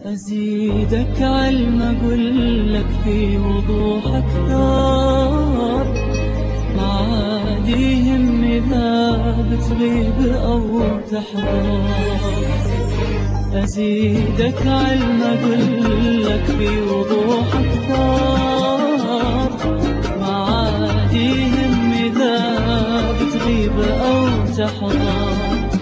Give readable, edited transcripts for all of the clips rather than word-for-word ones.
أزيدك علم أقولك في وضوح أكثر، معاديهم إذا بتغيب أو تحضر. أزيدك علم أقولك في وضوح أكثر، معاديهم إذا بتغيب أو تحضر.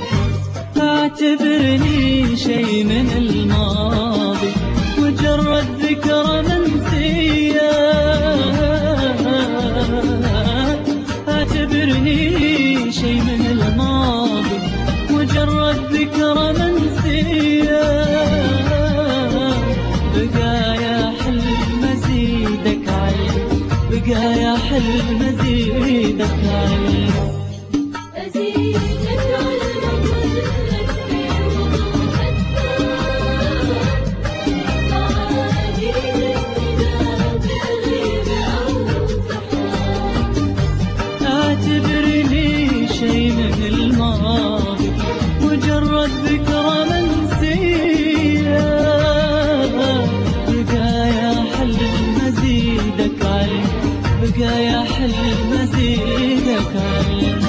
اعتبرني شي من الماضي، مجرد ذكرى منسية. اعتبرني شي من الماضي، مجرد ذكرى منسية. بقايا حلم أزيدك علم، بقايا حلم أزيدك علم. اعتبرني شي من الماضي، مجرد ذكرى منسية. بقايا حلم أزيدك علم، بقايا حلم أزيدك علم.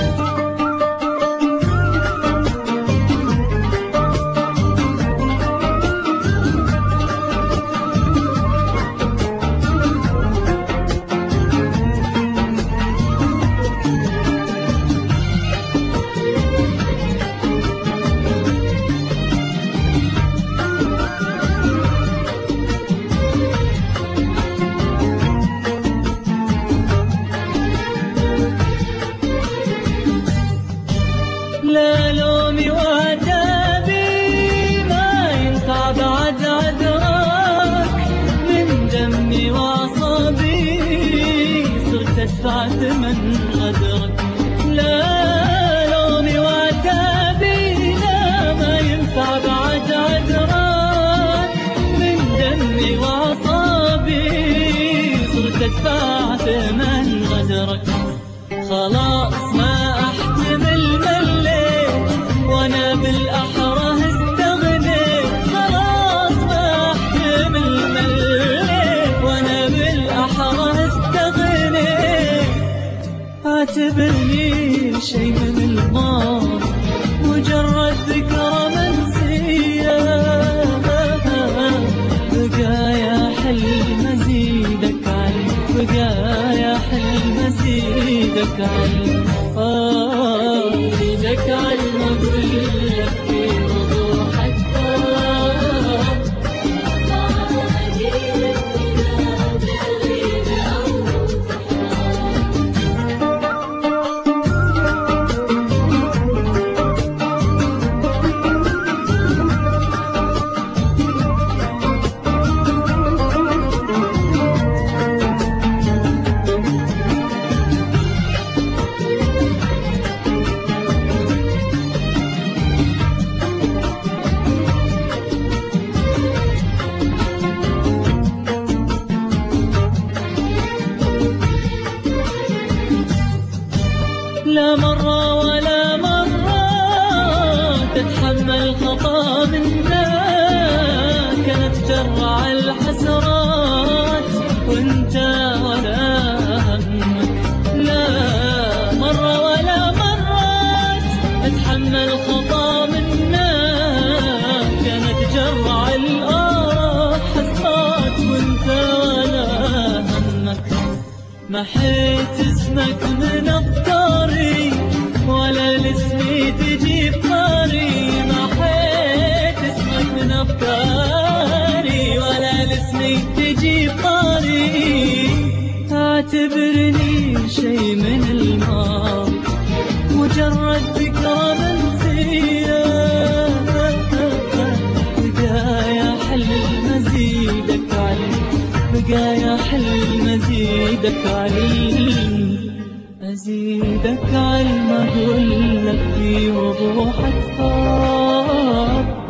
لا لومي وعتابي ما ينفع بعد عذرك، من دمي وعصابي صرت أدفع ثمن غدرك. لا لومي وعتابي لا ما ينفع بعد عذرك، من دمي وعصابي صرت أدفع ثمن غدرك. خلاص ما أحتمل مليت وأنا بالأحرى استغنيت. خلاص ما أحتمل مليت وأنا بالأحرى استغنيت. اعتبرني شي من الماضي، مجرد ذكرى منسية. بقايا حلم أزيدك علم، بقايا حلم أزيدك علم. أزيدك علم أقولك في وضوح أكثر، معاديهم إذا بتغيب أو لا مرة ولا مرة تتحمل خطا منا، كانت تجرع الحسرات وانت ولا همك. لا مرة ولا مرة تتحمل خطا منا، كانت تجرع الحسرات وانت ولا همك. محيت اسمك من أفكاري ولا لاسمي تجي بطاري. محيت اسمك من أفكاري ولا لاسمي تجي بطاري. اعتبرني شي من الماضي، مجرد ذكرى منسية. بقايا حلم أزيدك علم، بقايا حلم أزيدك علم. أزيدك علم أقولك في وضوح أكثر.